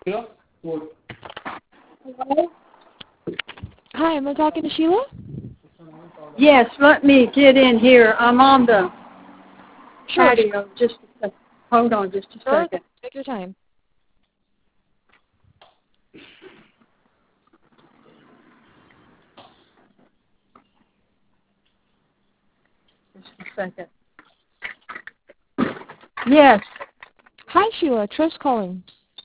Hello? Hi, am I talking to Sheila? Yes, let me get in here. I'm on the patio. Just a second. Hold on just a second. Take your time. Just a second. Yes. Hi, Sheila. Trish calling.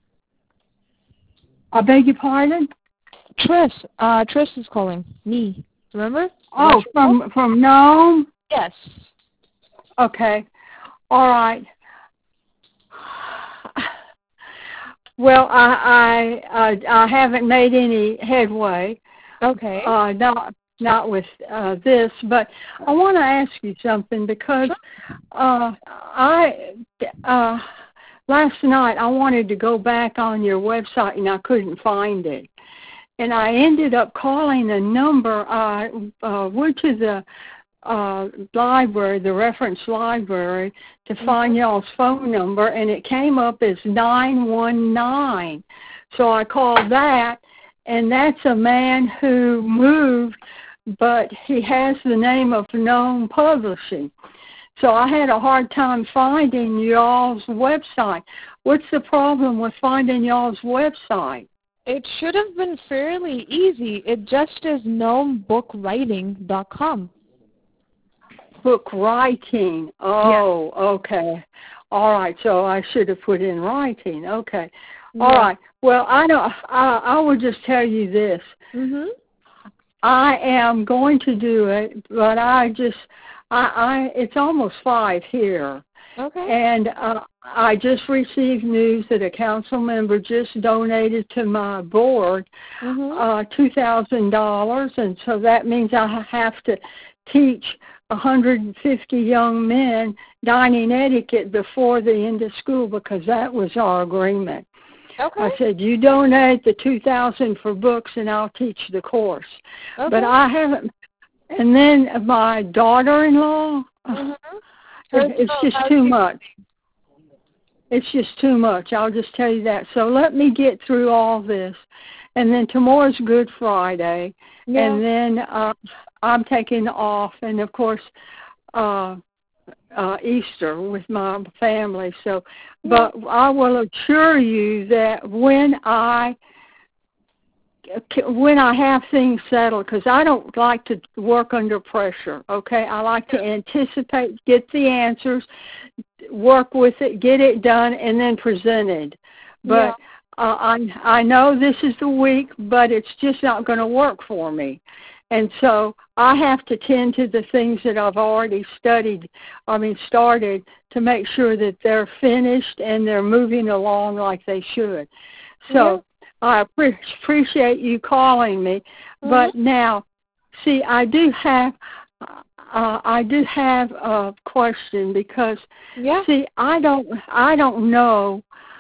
I beg your pardon? Trish is calling. Me. Remember? Oh, from Nome? Yes. Okay. All right. Well, I haven't made any headway. Okay. Not with this, but I want to ask you something because last night I wanted to go back on your website and I couldn't find it, and I ended up calling a number. I went to the library, the reference library, to find y'all's phone number, and it came up as 919. So I called that, and that's a man who moved, but he has the name of Nome Publishing. So I had a hard time finding y'all's website. What's the problem with finding y'all's website? It should have been fairly easy. It just is gnomebook.writing.com. Book writing. Oh, yeah. Okay. All right. So I should have put in writing. Okay. All right. Well, I will just tell you this. Mhm. I am going to do it, but it's almost 5 here. Okay. And I just received news that a council member just donated to my board $2,000, and so that means I have to teach 150 young men dining etiquette before the end of school, because that was our agreement. Okay. I said, you donate the $2,000 for books and I'll teach the course. Okay. But I haven't. And then my daughter-in-law, it's just too much. It's just too much. I'll just tell you that. So let me get through all this. And then tomorrow's Good Friday. Yeah. And then I'm taking off. And, of course, Easter with my family. So, but I will assure you that when I have things settled, because I don't like to work under pressure, okay? I like to anticipate, get the answers, work with it, get it done, and then present it. But I know this is the week, but it's just not going to work for me. And so I have to tend to the things that I've already started to make sure that they're finished and they're moving along like they should. So I appreciate you calling me. But now, see, I do have a question because, see, I don't know.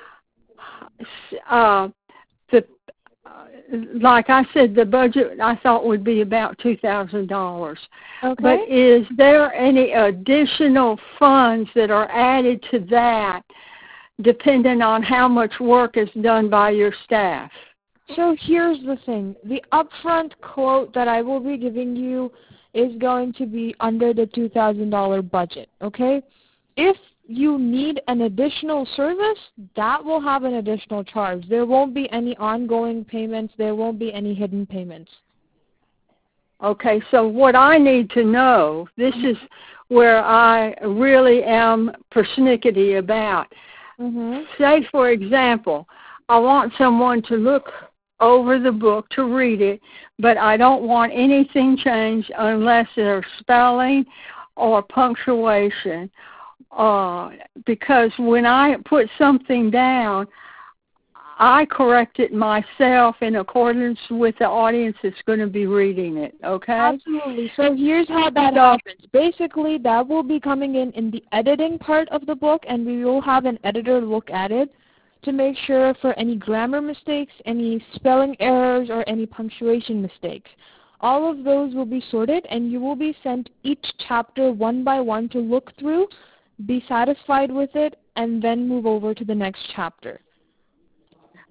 Like I said, the budget I thought would be about $2,000. Okay. But is there any additional funds that are added to that, depending on how much work is done by your staff? So here's the thing. The upfront quote that I will be giving you is going to be under the $2,000 budget, okay? If you need an additional service, that will have an additional charge. There won't be any ongoing payments. There won't be any hidden payments. Okay, so what I need to know, this is where I really am persnickety about. Say, for example, I want someone to look over the book to read it, but I don't want anything changed unless there's spelling or punctuation. Because when I put something down, I correct it myself in accordance with the audience that's going to be reading it, okay? Absolutely. So here's how that happens. Basically, that will be coming in the editing part of the book, and we will have an editor look at it to make sure for any grammar mistakes, any spelling errors, or any punctuation mistakes. All of those will be sorted, and you will be sent each chapter one by one to look through, be satisfied with it, and then move over to the next chapter.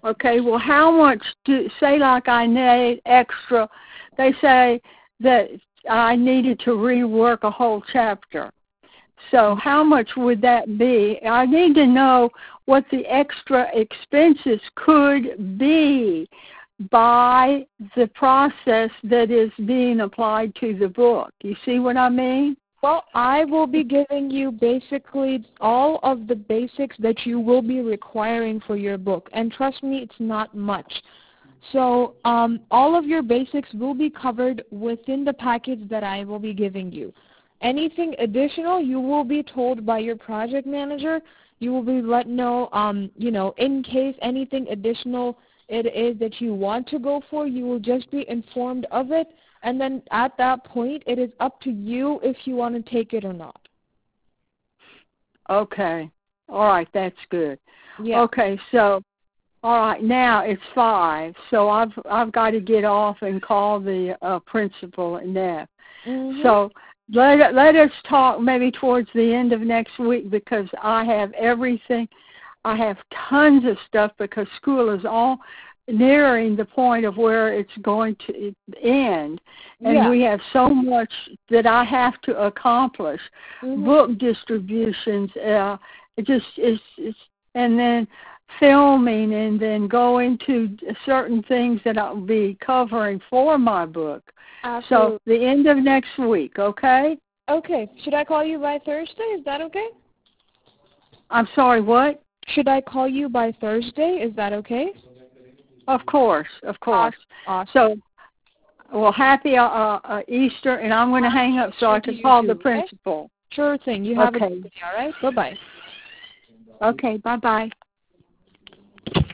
Okay, well, how much say like I need extra, they say that I needed to rework a whole chapter. So how much would that be? I need to know what the extra expenses could be by the process that is being applied to the book. You see what I mean? Well, I will be giving you basically all of the basics that you will be requiring for your book. And trust me, it's not much. So all of your basics will be covered within the package that I will be giving you. Anything additional, you will be told by your project manager. You will be let know, in case anything additional it is that you want to go for, you will just be informed of it. And then at that point, it is up to you if you want to take it or not. Okay. All right, that's good. Yeah. Okay, so, all right, now it's 5, so I've got to get off and call the principal at Neff. Mm-hmm. So let us talk maybe towards the end of next week because I have everything. I have tons of stuff because school is all nearing the point of where it's going to end, and we have so much that I have to accomplish. Mm-hmm. Book distributions, and then filming, and then going to certain things that I'll be covering for my book. Absolutely. So the end of next week, okay? Okay. Should I call you by Thursday? Is that okay? I'm sorry, what? Should I call you by Thursday? Is that okay? Of course. Awesome. So, well, happy Easter, and I'm going to hang up so I can call the principal. Okay? Sure thing. You have a good day, all right? Bye-bye. Okay, bye-bye.